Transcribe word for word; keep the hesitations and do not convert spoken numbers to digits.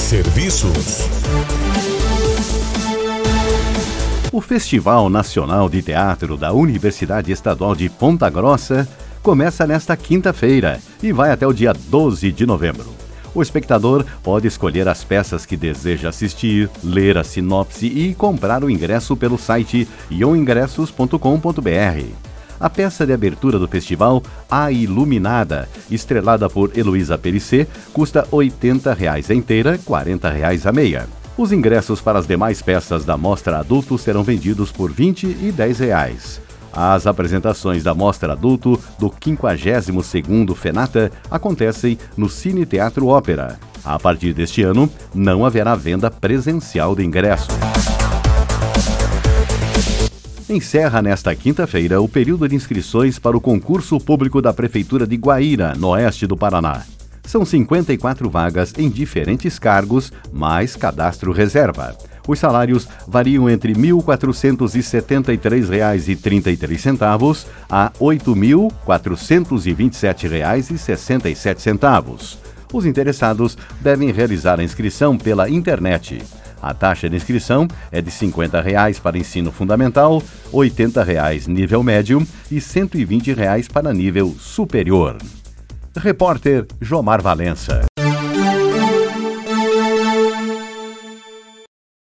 Serviços. O Festival Nacional de Teatro da Universidade Estadual de Ponta Grossa começa nesta quinta-feira e vai até o dia doze de novembro. O espectador pode escolher as peças que deseja assistir, ler a sinopse e comprar o ingresso pelo site ion ingressos ponto com ponto b r. A peça de abertura do festival, A Iluminada, estrelada por Heloísa Périssé, custa oitenta reais a inteira, quarenta reais a meia. Os ingressos para as demais peças da Mostra Adulto serão vendidos por vinte e dez reais. As apresentações da Mostra Adulto do quinquagésimo segundo FENATA acontecem no Cine Teatro Ópera. A partir deste ano, não haverá venda presencial de ingressos. Encerra nesta quinta-feira o período de inscrições para o concurso público da Prefeitura de Guaíra, no oeste do Paraná. São cinquenta e quatro vagas em diferentes cargos, mais cadastro reserva. Os salários variam entre mil quatrocentos e setenta e três reais e trinta e três centavos a oito mil quatrocentos e vinte e sete reais e sessenta e sete centavos. Os interessados devem realizar a inscrição pela internet. A taxa de inscrição é de cinquenta reais para ensino fundamental, oitenta reais nível médio e cento e vinte reais para nível superior. Repórter Jomar Valença.